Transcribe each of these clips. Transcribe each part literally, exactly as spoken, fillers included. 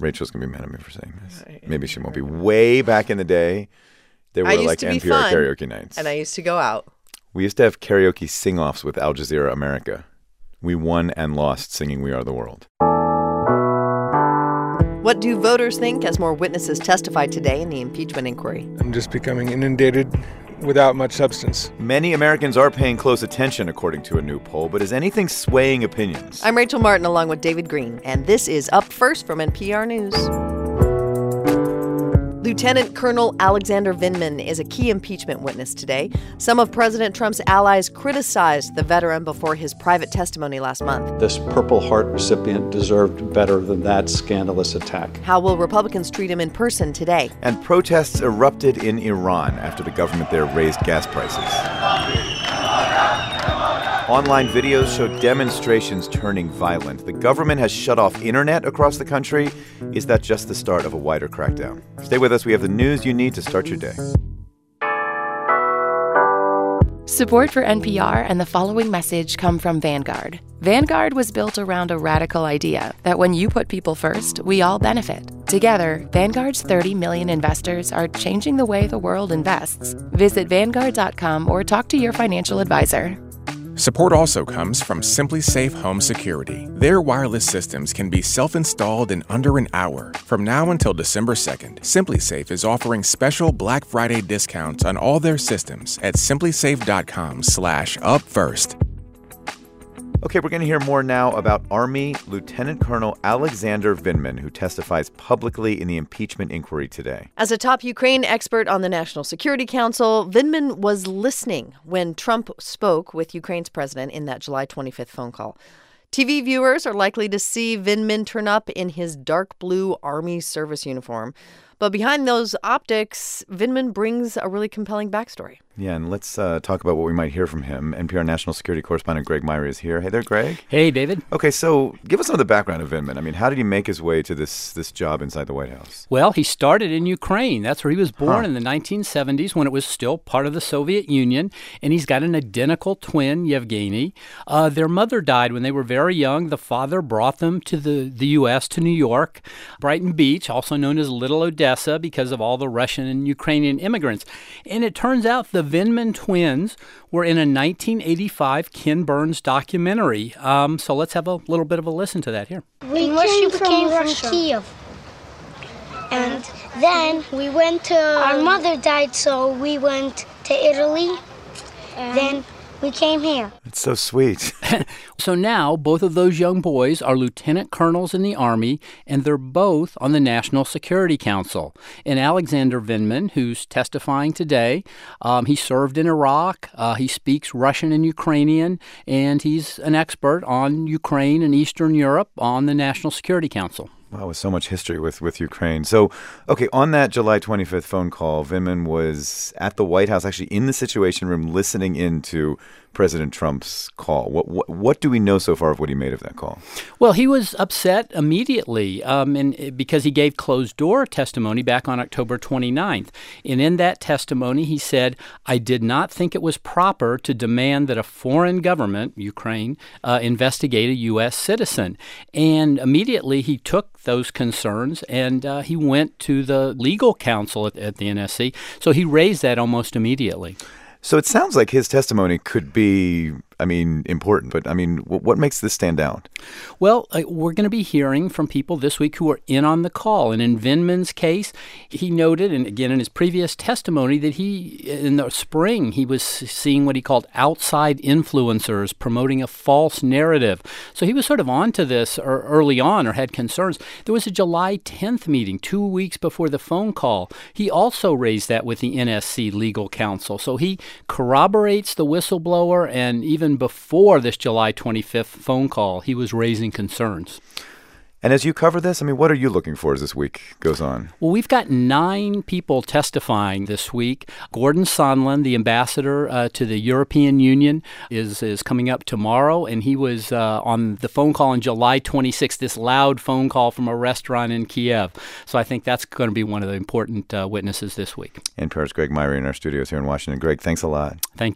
Rachel's going to be mad at me for saying this. Maybe she won't be. Way back in the day, there were like N P R fun, karaoke nights. And I used to go out. We used to have karaoke sing-offs with Al Jazeera America. We won and lost singing We Are the World. What do voters think as more witnesses testified today in the impeachment inquiry? I'm just becoming inundated without much substance. Many Americans are paying close attention, according to a new poll, but is anything swaying opinions? I'm Rachel Martin along with David Green, and this is Up First from N P R News. Lieutenant Colonel Alexander Vindman is a key impeachment witness today. Some of President Trump's allies criticized the veteran before his private testimony last month. This Purple Heart recipient deserved better than that scandalous attack. How will Republicans treat him in person today? And protests erupted in Iran after the government there raised gas prices. Online videos show demonstrations turning violent. The government has shut off internet across the country. Is that just the start of a wider crackdown? Stay with us. We have the news you need to start your day. Support for N P R and the following message come from Vanguard. Vanguard was built around a radical idea that when you put people first, we all benefit. Together, Vanguard's thirty million investors are changing the way the world invests. Visit Vanguard dot com or talk to your financial advisor. Support also comes from SimpliSafe Home Security. Their wireless systems can be self-installed in under an hour. From now until December second, SimpliSafe is offering special Black Friday discounts on all their systems at simplisafe dot com slash up first. Okay, we're going to hear more now about Army Lieutenant Colonel Alexander Vindman, who testifies publicly in the impeachment inquiry today. As a top Ukraine expert on the National Security Council, Vindman was listening when Trump spoke with Ukraine's president in that July twenty-fifth phone call. T V viewers are likely to see Vindman turn up in his dark blue Army service uniform. But behind those optics, Vindman brings a really compelling backstory. Yeah, and let's uh, talk about what we might hear from him. N P R national security correspondent Greg Myrie is here. Hey there, Greg. Hey, David. Okay, so give us some of the background of Vindman. I mean, how did he make his way to this this job inside the White House? Well, he started in Ukraine. That's where he was born huh. in the nineteen seventies when it was still part of the Soviet Union. And he's got an identical twin, Yevgeny. Uh, their mother died when they were very young. The father brought them to the, the U S, to New York, Brighton Beach, also known as Little Odessa because of all the Russian and Ukrainian immigrants. And it turns out the Vindman twins were in a nineteen eighty-five Ken Burns documentary. Um, so let's have a little bit of a listen to that here. We came from, came from Kiev. And then we went to... Our mother died, so we went to Italy. And then we came here. It's so sweet. So now both of those young boys are lieutenant colonels in the Army, and they're both on the National Security Council. And Alexander Vindman, who's testifying today, um, he served in Iraq, uh, he speaks Russian and Ukrainian, and he's an expert on Ukraine and Eastern Europe on the National Security Council. Wow, with so much history with, with Ukraine. So, okay, on that July twenty-fifth phone call, Vindman was at the White House, actually in the Situation Room, listening into President Trump's call. What, what what do we know so far of what he made of that call? Well, he was upset immediately um, and because he gave closed-door testimony back on October twenty-ninth. And in that testimony, he said, I did not think it was proper to demand that a foreign government, Ukraine, uh, investigate a U S citizen. And immediately he took those concerns and uh, he went to the legal counsel at, at the N S C. So he raised that almost immediately. So it sounds like his testimony could be, I mean, important. But, I mean, what makes this stand out? Well, uh, we're going to be hearing from people this week who are in on the call. And in Vindman's case, he noted, and again in his previous testimony, that he, in the spring, he was seeing what he called outside influencers promoting a false narrative. So he was sort of onto this or early on or had concerns. There was a July tenth meeting, two weeks before the phone call. He also raised that with the N S C legal counsel. So he corroborates the whistleblower, and even before this July twenty-fifth phone call, he was raising concerns. And as you cover this, I mean, what are you looking for as this week goes on? Well, we've got nine people testifying this week. Gordon Sondland, the ambassador uh, to the European Union, is is coming up tomorrow, and he was uh, on the phone call on July twenty-sixth, this loud phone call from a restaurant in Kiev. So I think that's going to be one of the important uh, witnesses this week. N P R's Greg Myrie in our studios here in Washington. Greg, thanks a lot. Thank you.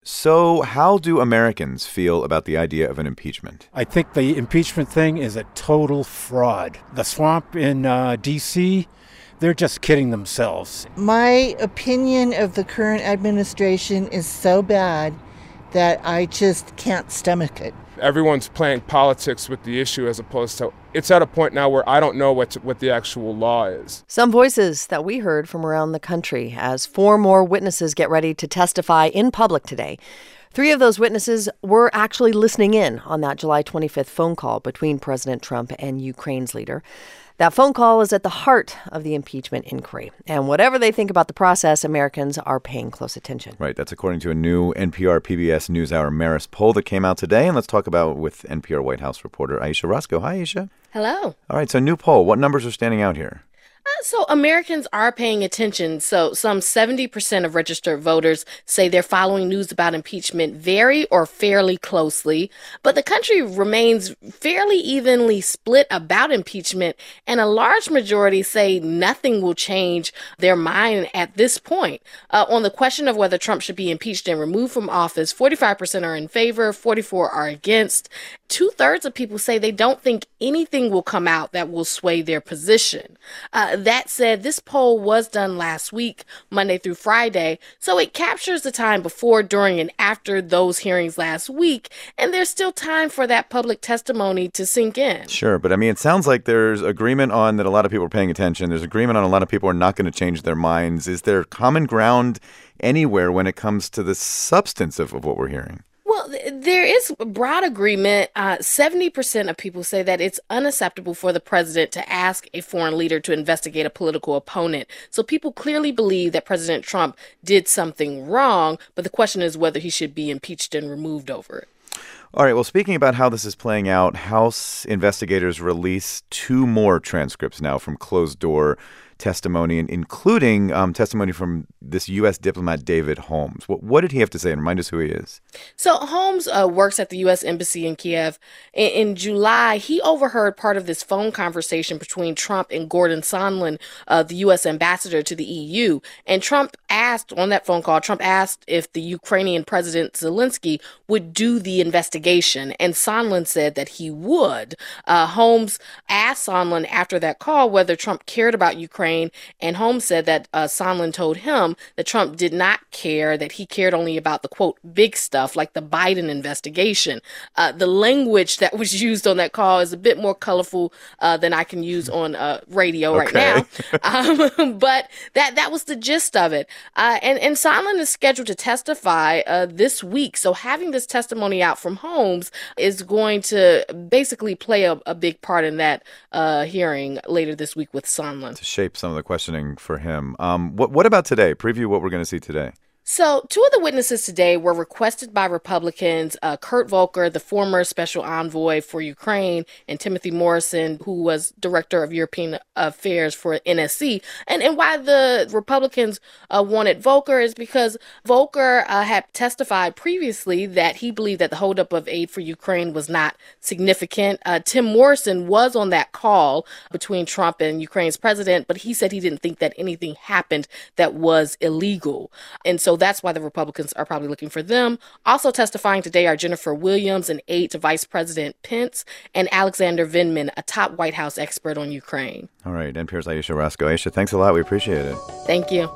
So how do Americans feel about the idea of an impeachment? I think the impeachment thing is a total fraud. The swamp in uh, D C, they're just kidding themselves. My opinion of the current administration is so bad that I just can't stomach it. Everyone's playing politics with the issue as opposed to, it's at a point now where I don't know what to, what the actual law is. Some voices that we heard from around the country as four more witnesses get ready to testify in public today. Three of those witnesses were actually listening in on that July twenty-fifth phone call between President Trump and Ukraine's leader. That phone call is at the heart of the impeachment inquiry. And whatever they think about the process, Americans are paying close attention. Right. That's according to a new N P R P B S NewsHour Marist poll that came out today. And let's talk about with N P R White House reporter Ayesha Rascoe. Hi, Ayesha. Hello. All right. So new poll. What numbers are standing out here? Uh, so Americans are paying attention. So some seventy percent of registered voters say they're following news about impeachment very or fairly closely. But the country remains fairly evenly split about impeachment, and a large majority say nothing will change their mind at this point. Uh, on the question of whether Trump should be impeached and removed from office, forty-five percent are in favor, forty-four are against. Two-thirds of people say they don't think anything will come out that will sway their position. Uh, that said, this poll was done last week, Monday through Friday, so it captures the time before, during, and after those hearings last week, and there's still time for that public testimony to sink in. Sure, but I mean, it sounds like there's agreement on that a lot of people are paying attention. There's agreement on a lot of people are not going to change their minds. Is there common ground anywhere when it comes to the substance of, of what we're hearing? Well, there is broad agreement. Uh, seventy percent of people say that it's unacceptable for the president to ask a foreign leader to investigate a political opponent. So people clearly believe that President Trump did something wrong, but the question is whether he should be impeached and removed over it. All right. Well, speaking about how this is playing out, House investigators released two more transcripts now from closed-door testimony, including um, testimony from this U S diplomat David Holmes. What, what did he have to say? And remind us who he is. So Holmes uh, works at the U S Embassy in Kiev. In, in July, he overheard part of this phone conversation between Trump and Gordon Sondland, uh, the U S ambassador to the E U. And Trump asked, on that phone call, Trump asked if the Ukrainian President Zelensky would do the investigation. And Sondland said that he would. Uh, Holmes asked Sondland after that call whether Trump cared about Ukraine. And Holmes said that uh, Sondland told him that Trump did not care, that he cared only about the, quote, big stuff like the Biden investigation. Uh, the language that was used on that call is a bit more colorful uh, than I can use on uh, radio okay. right now. um, but that that was the gist of it. Uh, and, and Sondland is scheduled to testify uh, this week. So having this testimony out from Holmes is going to basically play a, a big part in that uh, hearing later this week with Sondland. To shape some of the questioning for him. Um, what, what about today? Preview what we're going to see today. So two of the witnesses today were requested by Republicans, uh, Kurt Volker, the former special envoy for Ukraine, and Timothy Morrison, who was director of European affairs for N S C. And, and why the Republicans uh, wanted Volker is because Volker uh, had testified previously that he believed that the holdup of aid for Ukraine was not significant. Uh, Tim Morrison was on that call between Trump and Ukraine's president, but he said he didn't think that anything happened that was illegal. And so that's why the Republicans are probably looking for them. Also testifying today are Jennifer Williams, an aide to Vice President Pence, and Alexander Vindman, a top White House expert on Ukraine. All right. N P R's Ayesha Rascoe. Ayesha, thanks a lot. We appreciate it. Thank you.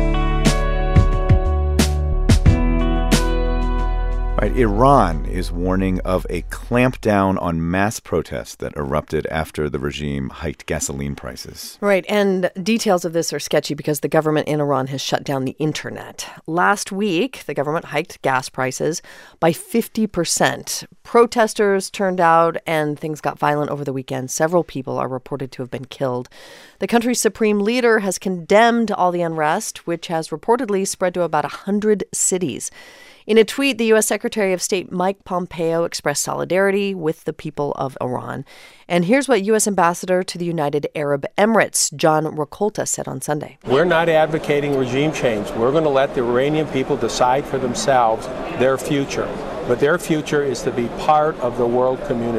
All right, Iran is warning of a clampdown on mass protests that erupted after the regime hiked gasoline prices. Right, and details of this are sketchy because the government in Iran has shut down the internet. Last week, the government hiked gas prices by fifty percent. Protesters turned out and things got violent over the weekend. Several people are reported to have been killed. The country's supreme leader has condemned all the unrest, which has reportedly spread to about one hundred cities. In a tweet, the U S Secretary of State Mike Pompeo expressed solidarity with the people of Iran. And here's what U S Ambassador to the United Arab Emirates, John Rakolta, said on Sunday. We're not advocating regime change. We're going to let the Iranian people decide for themselves their future. But their future is to be part of the world community.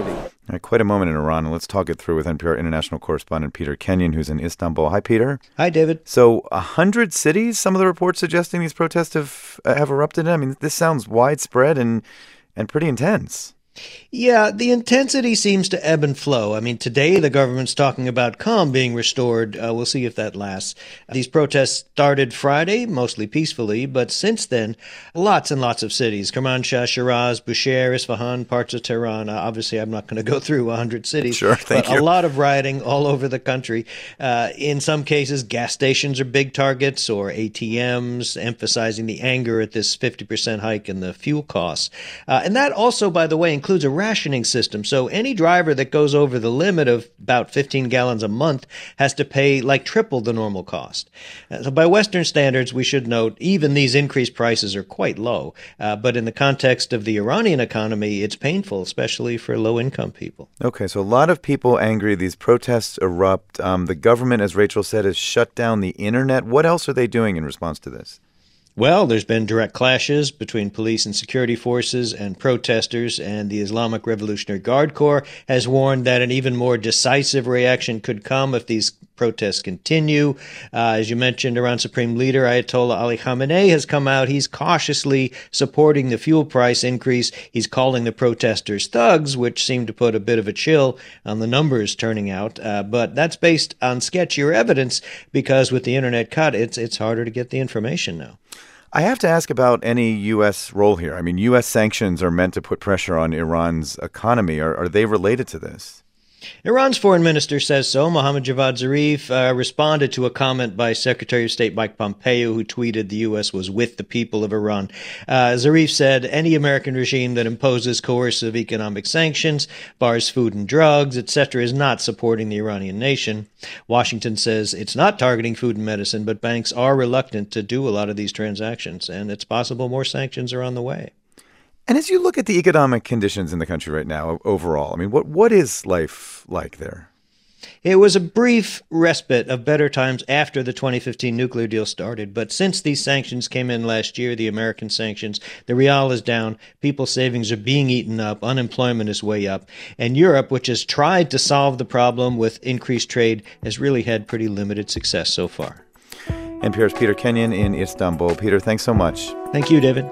All right, quite a moment in Iran. Let's talk it through with N P R international correspondent Peter Kenyon, who's in Istanbul. Hi, Peter. Hi, David. So, a hundred cities, some of the reports suggesting these protests have, uh, have erupted in. I mean, this sounds widespread and, and pretty intense. Yeah, the intensity seems to ebb and flow. I mean, today the government's talking about calm being restored. Uh, we'll see if that lasts. These protests started Friday, mostly peacefully, but since then, lots and lots of cities, Kermanshah, Shiraz, Bushehr, Isfahan, parts of Tehran. Uh, obviously, I'm not going to go through one hundred cities. Sure, thank but you. A lot of rioting all over the country. Uh, in some cases, gas stations are big targets, or A T Ms, emphasizing the anger at this fifty percent hike in the fuel costs. Uh, and that also, by the way, includes a rationing system. So any driver that goes over the limit of about fifteen gallons a month has to pay like triple the normal cost. Uh, so by Western standards, we should note even these increased prices are quite low. Uh, but in the context of the Iranian economy, it's painful, especially for low-income people. Okay, so a lot of people angry. These protests erupt. Um, the government, as Rachel said, has shut down the internet. What else are they doing in response to this? Well, there's been direct clashes between police and security forces and protesters, and the Islamic Revolutionary Guard Corps has warned that an even more decisive reaction could come if these protests continue. Uh, as you mentioned, Iran's Supreme Leader Ayatollah Ali Khamenei has come out. He's cautiously supporting the fuel price increase. He's calling the protesters thugs, which seemed to put a bit of a chill on the numbers turning out. Uh, but that's based on sketchier evidence because with the internet cut, it's it's harder to get the information now. I have to ask about any U S role here. I mean, U S sanctions are meant to put pressure on Iran's economy. Are, are they related to this? Iran's foreign minister says so. Mohammad Javad Zarif uh, responded to a comment by Secretary of State Mike Pompeo, who tweeted the U S was with the people of Iran. Uh, Zarif said any American regime that imposes coercive economic sanctions, bars food and drugs, et cetera, is not supporting the Iranian nation. Washington says it's not targeting food and medicine, but banks are reluctant to do a lot of these transactions, and it's possible more sanctions are on the way. And as you look at the economic conditions in the country right now overall, I mean, what what is life like there? It was a brief respite of better times after the twenty fifteen nuclear deal started. But since these sanctions came in last year, the American sanctions, the real is down, people's savings are being eaten up, unemployment is way up. And Europe, which has tried to solve the problem with increased trade, has really had pretty limited success so far. N P R's Peter Kenyon in Istanbul. Peter, thanks so much. Thank you, David.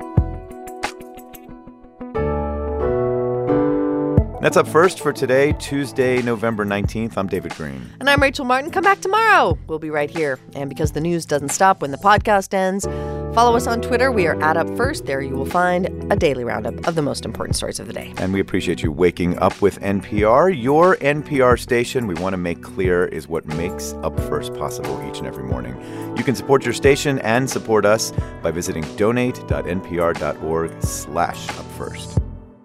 That's Up First for today, Tuesday, November nineteenth. I'm David Green. And I'm Rachel Martin. Come back tomorrow. We'll be right here. And because the news doesn't stop when the podcast ends, follow us on Twitter. We are at Up First. There you will find a daily roundup of the most important stories of the day. And we appreciate you waking up with N P R. Your N P R station, we want to make clear, is what makes Up First possible each and every morning. You can support your station and support us by visiting donate.npr.org slash Up First.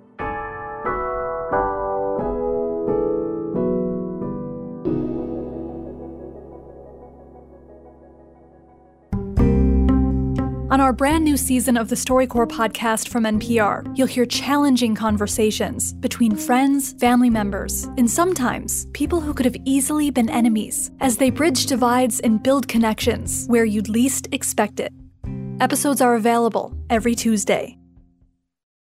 On our brand new season of the StoryCorps podcast from N P R, you'll hear challenging conversations between friends, family members, and sometimes people who could have easily been enemies as they bridge divides and build connections where you'd least expect it. Episodes are available every Tuesday.